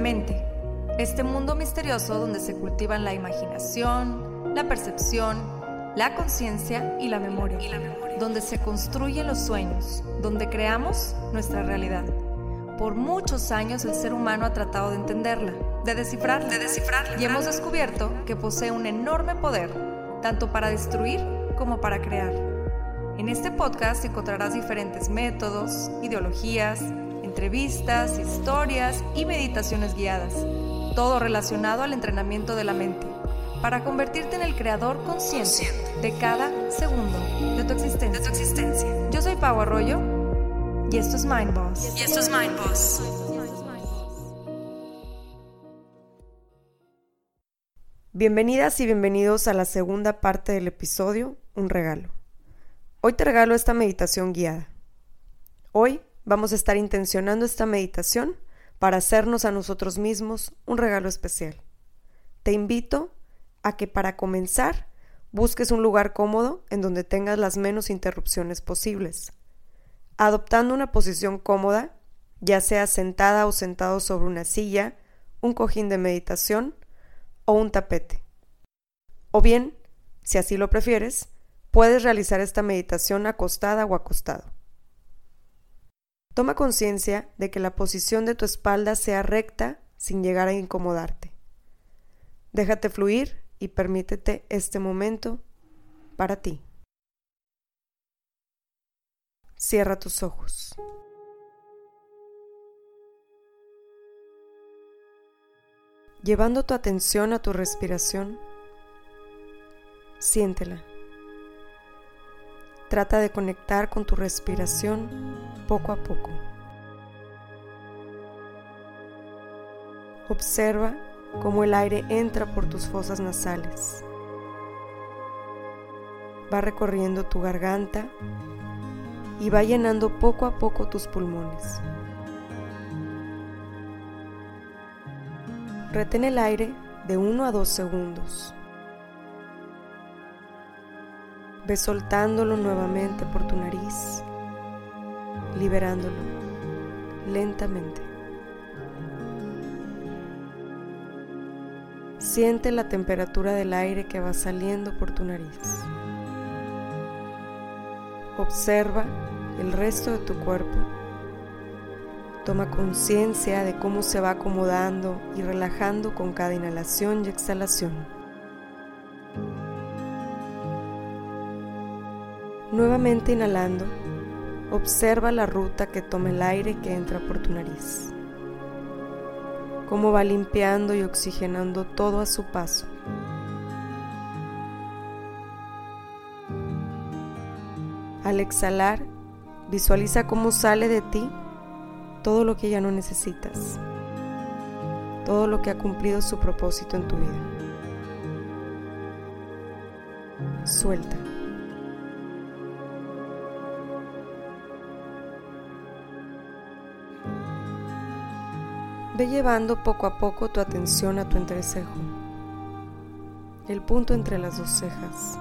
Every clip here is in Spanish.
mente, este mundo misterioso donde se cultivan la imaginación, la percepción, la conciencia y la memoria, donde se construyen los sueños, donde creamos nuestra realidad. Por muchos años el ser humano ha tratado de entenderla, de descifrarla, y hemos descubierto que posee un enorme poder, tanto para destruir como para crear. En este podcast encontrarás diferentes métodos, ideologías, entrevistas, historias y meditaciones guiadas, todo relacionado al entrenamiento de la mente, para convertirte en el creador consciente de cada segundo de tu existencia. Yo soy Pau Arroyo y esto es Mind Boss. Bienvenidas y bienvenidos a la segunda parte del episodio, Un regalo. Hoy te regalo esta meditación guiada. Hoy vamos a estar intencionando esta meditación para hacernos a nosotros mismos un regalo especial. Te invito a que para comenzar busques un lugar cómodo en donde tengas las menos interrupciones posibles. Adoptando una posición cómoda, ya sea sentada o sentado sobre una silla, un cojín de meditación o un tapete. O bien, si así lo prefieres, puedes realizar esta meditación acostada o acostado. Toma conciencia de que la posición de tu espalda sea recta sin llegar a incomodarte. Déjate fluir y permítete este momento para ti. Cierra tus ojos. Llevando tu atención a tu respiración, siéntela. Trata de conectar con tu respiración poco a poco. Observa cómo el aire entra por tus fosas nasales. Va recorriendo tu garganta y va llenando poco a poco tus pulmones. Retén el aire de 1 a 2 segundos. Ve soltándolo nuevamente por tu nariz, liberándolo lentamente. Siente la temperatura del aire que va saliendo por tu nariz. Observa el resto de tu cuerpo. Toma conciencia de cómo se va acomodando y relajando con cada inhalación y exhalación. Nuevamente inhalando, observa la ruta que toma el aire que entra por tu nariz. Cómo va limpiando y oxigenando todo a su paso. Al exhalar, visualiza cómo sale de ti todo lo que ya no necesitas, todo lo que ha cumplido su propósito en tu vida. Suelta. Ve llevando poco a poco tu atención a tu entrecejo, el punto entre las dos cejas.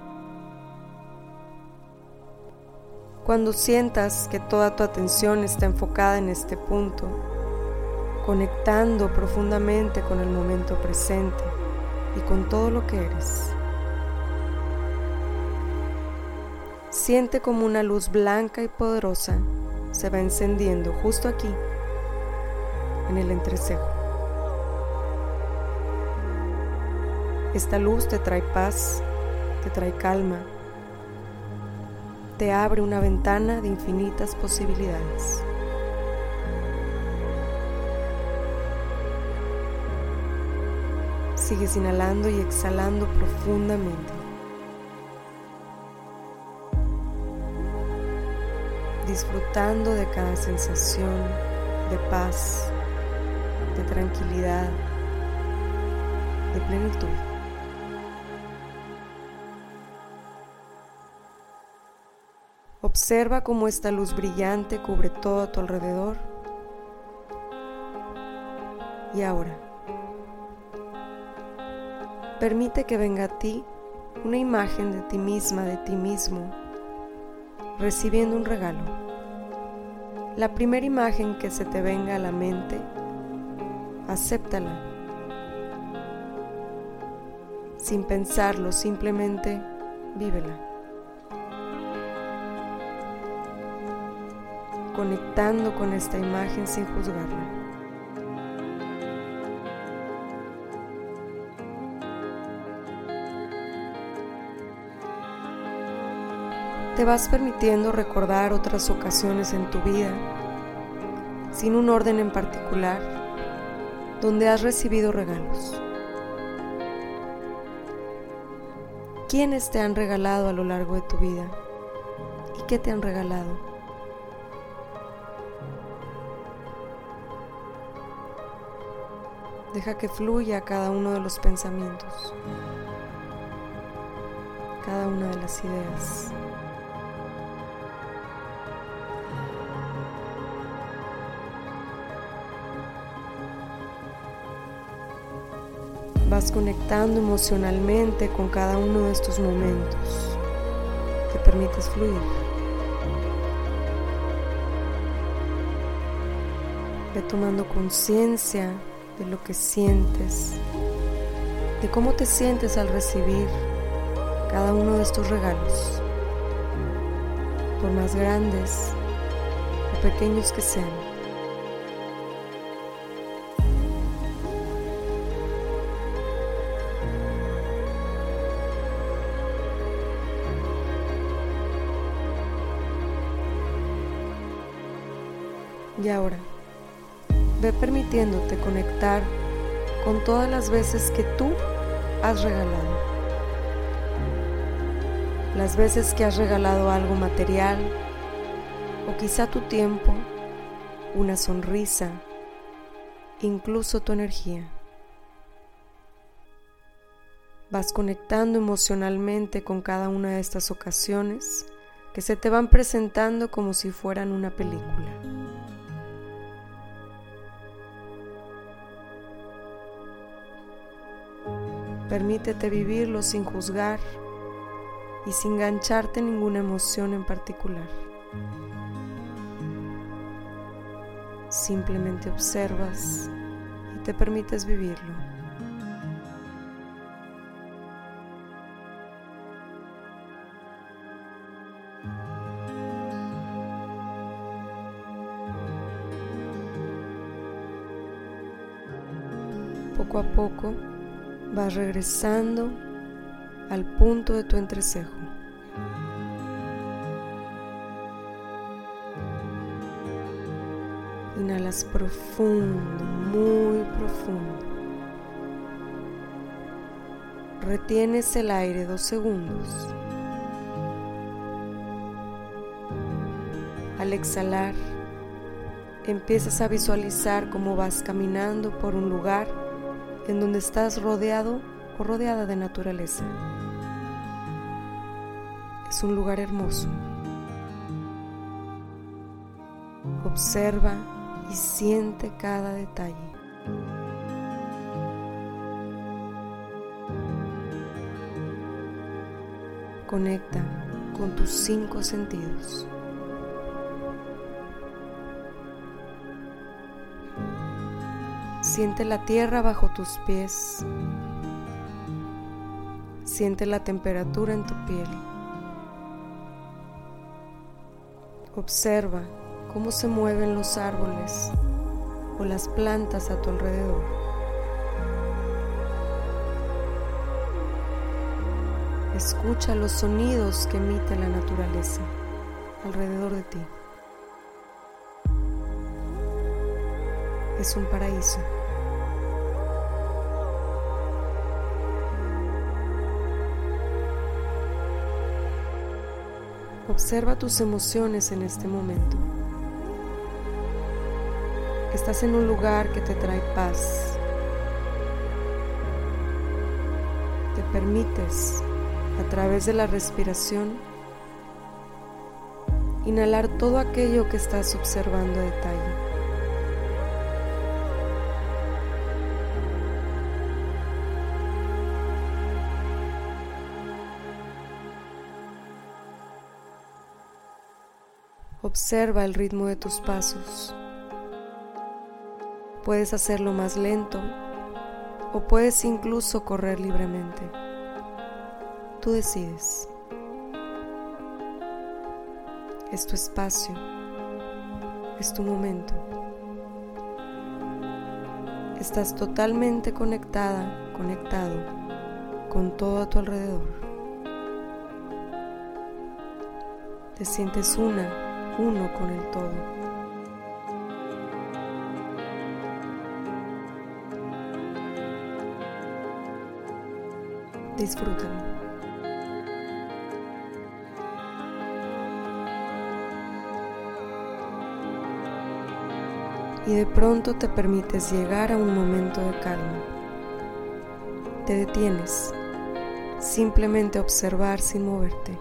Cuando sientas que toda tu atención está enfocada en este punto, conectando profundamente con el momento presente y con todo lo que eres, siente como una luz blanca y poderosa se va encendiendo justo aquí, en el entrecejo. Esta luz te trae paz, te trae calma, te abre una ventana de infinitas posibilidades. Sigues inhalando y exhalando profundamente. Disfrutando de cada sensación de paz, de tranquilidad, de plenitud. Observa cómo esta luz brillante cubre todo a tu alrededor. Y ahora, permite que venga a ti una imagen de ti misma, de ti mismo, recibiendo un regalo. La primera imagen que se te venga a la mente, acéptala. Sin pensarlo, simplemente vívela. Conectando con esta imagen sin juzgarla. Te vas permitiendo recordar otras ocasiones en tu vida, sin un orden en particular, donde has recibido regalos. ¿Quiénes te han regalado a lo largo de tu vida? ¿Y qué te han regalado? Deja que fluya cada uno de los pensamientos, cada una de las ideas. Vas conectando emocionalmente con cada uno de estos momentos. Te permites fluir. Ve tomando conciencia de lo que sientes, de cómo te sientes al recibir cada uno de estos regalos, por más grandes o pequeños que sean. Y ahora, ve permitiéndote conectar con todas las veces que tú has regalado. Las veces que has regalado algo material, o quizá tu tiempo, una sonrisa, incluso tu energía. Vas conectando emocionalmente con cada una de estas ocasiones que se te van presentando como si fueran una película. Permítete vivirlo sin juzgar y sin engancharte en ninguna emoción en particular. Simplemente observas y te permites vivirlo. Poco a poco vas regresando al punto de tu entrecejo. Inhalas profundo, muy profundo. Retienes el aire 2 segundos. Al exhalar, empiezas a visualizar cómo vas caminando por un lugar en donde estás rodeado o rodeada de naturaleza. Es un lugar hermoso. Observa y siente cada detalle. Conecta con tus 5 sentidos. Siente la tierra bajo tus pies. Siente la temperatura en tu piel. Observa cómo se mueven los árboles o las plantas a tu alrededor. Escucha los sonidos que emite la naturaleza alrededor de ti. Es un paraíso. Observa tus emociones en este momento. Estás en un lugar que te trae paz. Te permites, a través de la respiración, inhalar todo aquello que estás observando a detalle. Observa el ritmo de tus pasos. Puedes hacerlo más lento o puedes incluso correr libremente. Tú decides. Es tu espacio, es tu momento. Estás totalmente conectada, conectado con todo a tu alrededor. Te sientes uno con el todo. Disfrútalo. Y de pronto te permites llegar a un momento de calma. Te detienes, simplemente observar sin moverte.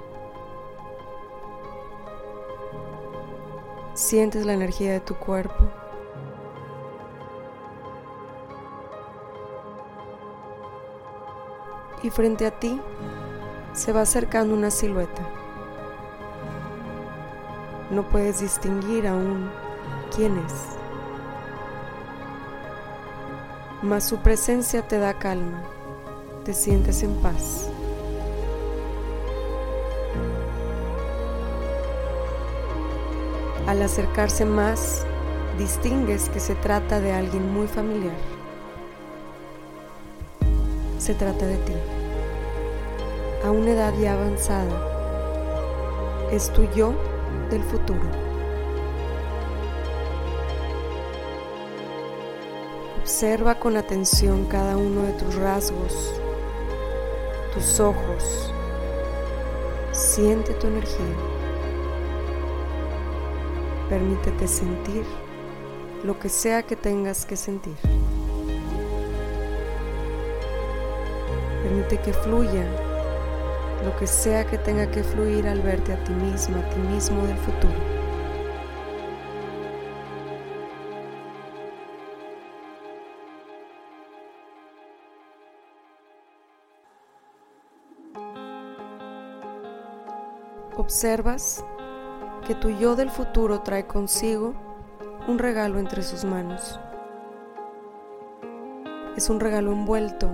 Sientes la energía de tu cuerpo. Y frente a ti se va acercando una silueta. No puedes distinguir aún quién es, mas su presencia te da calma, te sientes en paz. Al acercarse más, distingues que se trata de alguien muy familiar. Se trata de ti. A una edad ya avanzada, es tu yo del futuro. Observa con atención cada uno de tus rasgos, tus ojos. Siente tu energía. Permítete sentir lo que sea que tengas que sentir. Permite que fluya lo que sea que tenga que fluir al verte a ti misma, a ti mismo del futuro. Observas que tu yo del futuro trae consigo un regalo entre sus manos. Es un regalo envuelto.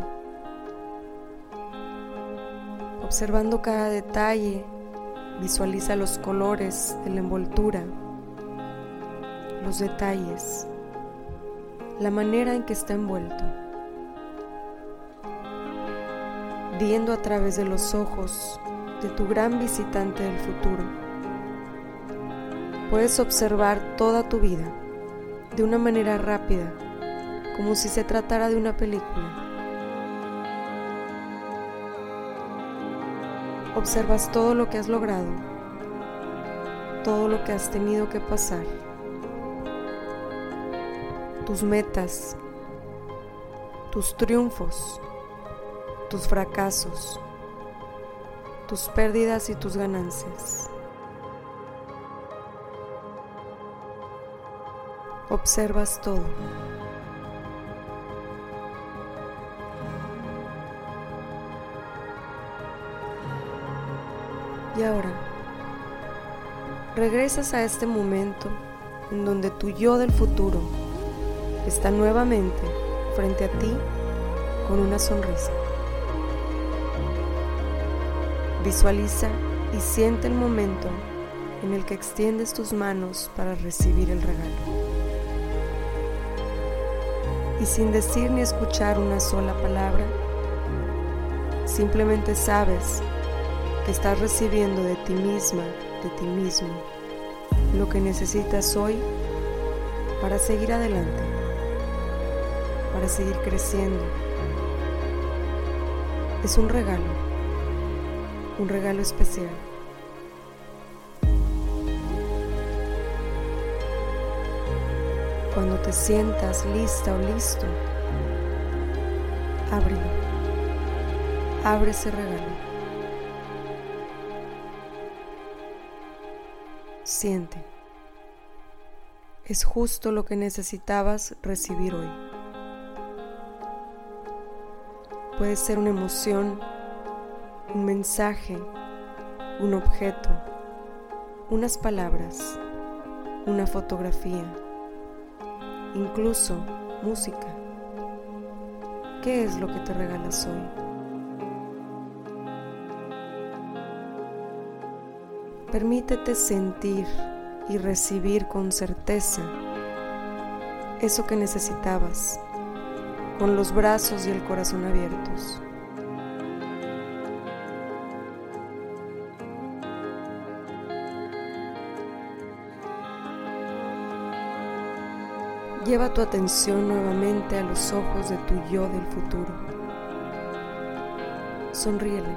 Observando cada detalle, visualiza los colores de la envoltura, los detalles, la manera en que está envuelto. Viendo a través de los ojos de tu gran visitante del futuro, puedes observar toda tu vida de una manera rápida, como si se tratara de una película. Observas todo lo que has logrado, todo lo que has tenido que pasar, tus metas, tus triunfos, tus fracasos, tus pérdidas y tus ganancias. Observas todo. Y ahora, regresas a este momento en donde tu yo del futuro está nuevamente frente a ti con una sonrisa. Visualiza y siente el momento en el que extiendes tus manos para recibir el regalo. Y sin decir ni escuchar una sola palabra, simplemente sabes que estás recibiendo de ti misma, de ti mismo, lo que necesitas hoy para seguir adelante, para seguir creciendo. Es un regalo especial. Cuando te sientas lista o listo, ábrelo. Abre ese regalo. Siente. Es justo lo que necesitabas recibir hoy. Puede ser una emoción, un mensaje, un objeto, unas palabras, una fotografía, incluso música. ¿Qué es lo que te regalas hoy? Permítete sentir y recibir con certeza eso que necesitabas, con los brazos y el corazón abiertos. Lleva tu atención nuevamente a los ojos de tu yo del futuro. Sonríele.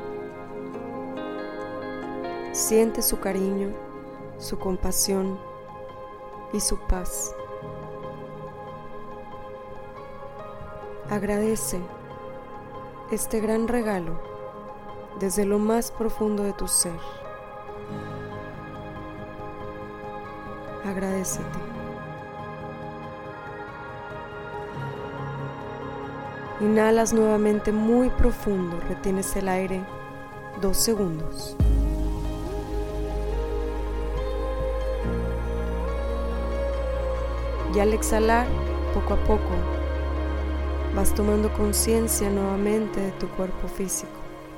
Siente su cariño, su compasión y su paz. Agradece este gran regalo desde lo más profundo de tu ser. Agradécete. Inhalas nuevamente muy profundo, retienes el aire 2 segundos. Y al exhalar, poco a poco, vas tomando conciencia nuevamente de tu cuerpo físico.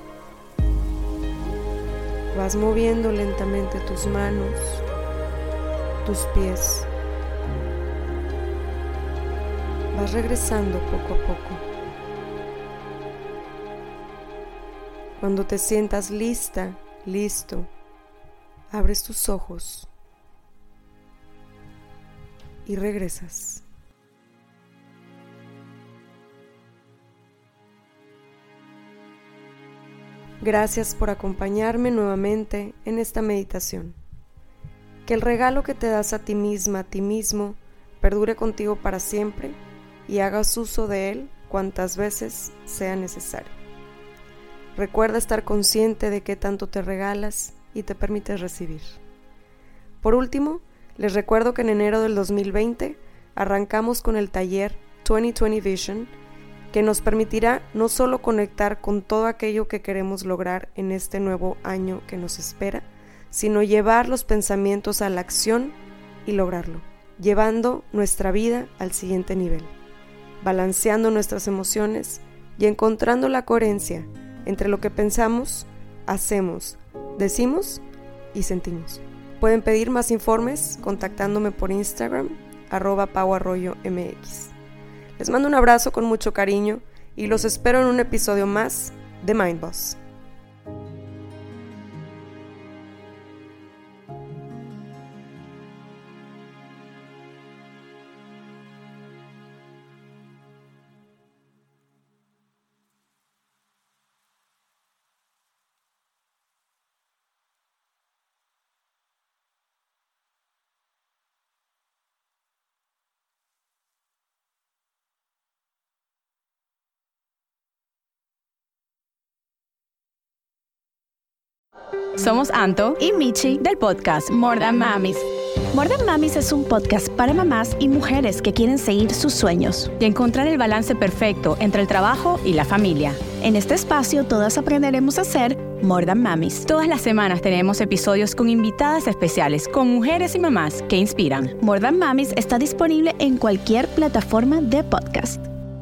Vas moviendo lentamente tus manos, tus pies. Vas regresando poco a poco. Cuando te sientas lista, listo, abres tus ojos y regresas. Gracias por acompañarme nuevamente en esta meditación. Que el regalo que te das a ti misma, a ti mismo, perdure contigo para siempre y hagas uso de él cuantas veces sea necesario. Recuerda estar consciente de qué tanto te regalas y te permites recibir. Por último, les recuerdo que en enero del 2020 arrancamos con el taller 2020 Vision, que nos permitirá no solo conectar con todo aquello que queremos lograr en este nuevo año que nos espera, sino llevar los pensamientos a la acción y lograrlo, llevando nuestra vida al siguiente nivel, balanceando nuestras emociones y encontrando la coherencia entre lo que pensamos, hacemos, decimos y sentimos. Pueden pedir más informes contactándome por Instagram, @pauarroyomx. Les mando un abrazo con mucho cariño y los espero en un episodio más de Mind Boss. Somos Anto y Michi del podcast More Than Mamis. More Than Mamis es un podcast para mamás y mujeres que quieren seguir sus sueños y encontrar el balance perfecto entre el trabajo y la familia. En este espacio todas aprenderemos a ser More Than Mamis. Todas las semanas tenemos episodios con invitadas especiales, con mujeres y mamás que inspiran. More Than Mamis está disponible en cualquier plataforma de podcast.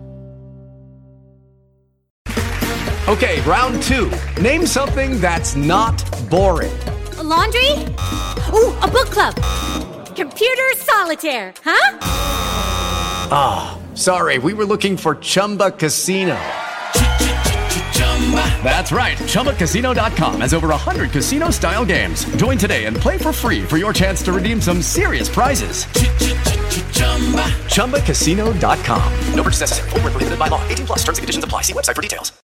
Okay, round 2. Name something that's not boring. A laundry? Ooh, a book club. Computer solitaire, huh? Ah, sorry, we were looking for Chumba Casino. That's right, ChumbaCasino.com has over 100 casino-style games. Join today and play for free for your chance to redeem some serious prizes. ChumbaCasino.com. No purchase necessary. Void where prohibited by law. 18+ terms and conditions apply. See website for details.